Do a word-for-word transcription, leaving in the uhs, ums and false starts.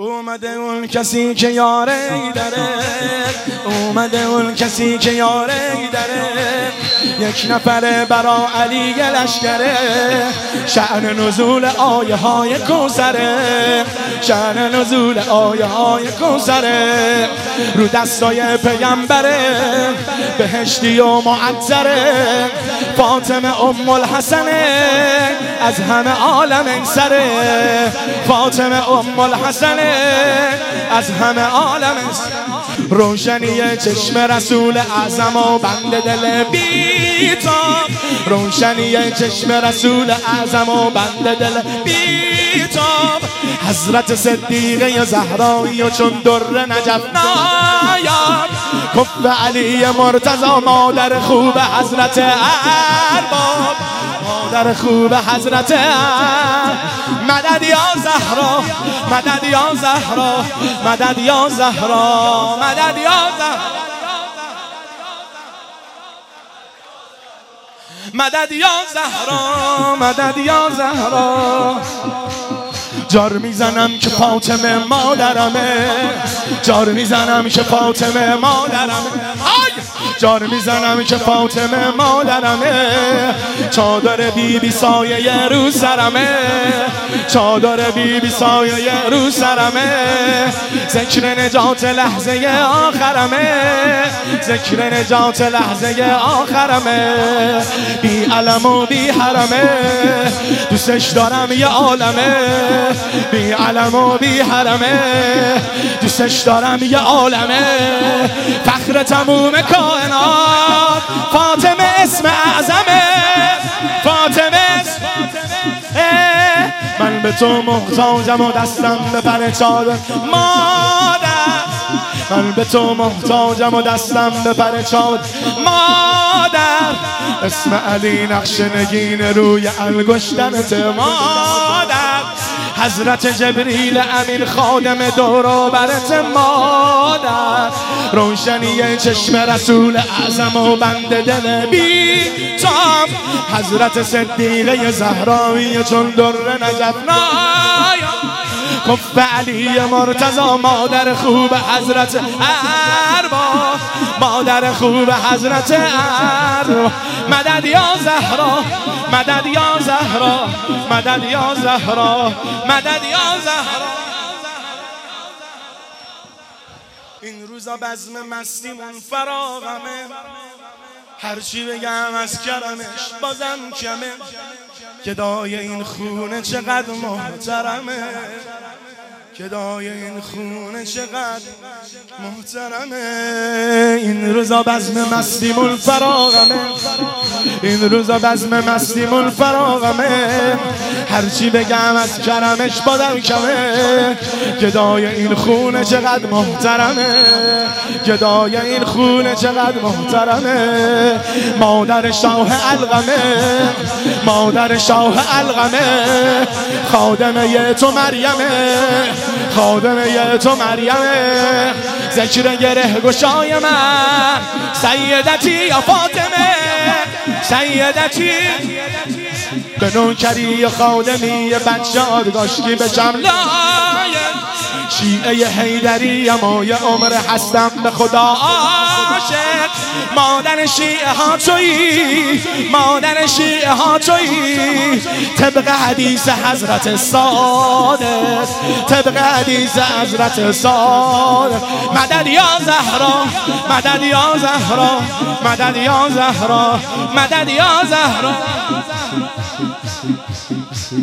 اومده اون کسی که یاره داره، اومده اون کسی که یاره داره، یک نفره برا علی لشکره، شأن نزول آیه های کوثره، شأن نزول آیه های کوثره، رو دستای پیغمبره، بهشتی و معطره، فاطمه ام الحسنه، از همه عالم انسره، فاطمه ام الحسنه، از همه عالم روشنی چشم رسول اعظم و بند دل بی‌تاب، روشنی چشم رسول اعظم و بند دل بی‌تاب، حضرت صدیقه زهرایی و چون در نجف نایاب، کف علی مرتضی، مادر خوب حضرت ارباب، مادر خوب حضرت ارباب، مدد یا زهرا، مدد یا زهرا، مدد یا زهرا، مدد یا زهرا، مدد یا زهرا، مدد یا زهرا. جار میزنم که فاطمه مادرمه، جار میزنم که فاطمه مادرمه، جار میزنم که فاطمه مادرمه، چادر بی بی سایه رو سرمه، چادر بی بی سایه رو سرمه، ذکر نجات لحظه آخرمه، ذکر نجات لحظه آخرمه، بی علم و بی حرمه، دوستش دارم یه عالمه، بی علم و بی حرمه، دوستش دارم یه عالمه، فخر تموم کائنات، فاطمه اسم اعظمه، فاطمه اسم من به تو محتاجم و دستم به پر چادر مادر، من به تو محتاجم و دستم به پر چادر مادر، اسم علی نقش نگین روی انگشتنت مادر، حضرت جبریل امین خادم دور و برت مادر، روشنی چشم رسول اعظم و بند دل بی‌تاب، حضرت صدیقه زهرایی چون در نجف نایاب، کف علی مرتضی، مادر خوب حضرت ارباب، مادر خوب حضرت ارباب، مدد یا زهرا، مدد یا زهرا، مدد یا زهرا، مدد یا زهرا. این روزا بزم مستیمون فراغمه، هرچی بگم از کرمش بازم کمه، گدای این خونه چقدر محترمه، گدای این خونه چقدر محترمه، این روزا بزم مستیمون فراغمه، این روزا بزم مستیمون فراغمه، هرچی بگم از کرمش بادم کمه، گدای این خونه چقدر محترمه، گدای این خونه چقدر محترمه، مادر شاه علقمه، مادر شاه علقمه، خادمه تو مریمه، خادمه تو مریمه، ذکر گره گشای من، سیدتی یا فاطمه، سیدتی به نوکری خادمی بچه آدگاشکی به شملای شیعه حیدری، مای عمر هستم به خدا عاشق، مادر شیعه ها تویی، مادر شیعه ها تویی، طبق حدیث حضرت صادق، طبق حدیث حضرت صادق، مدد یا زهرا، مدد یا زهرا، مدد یا زهرا، مدد یا زهرا.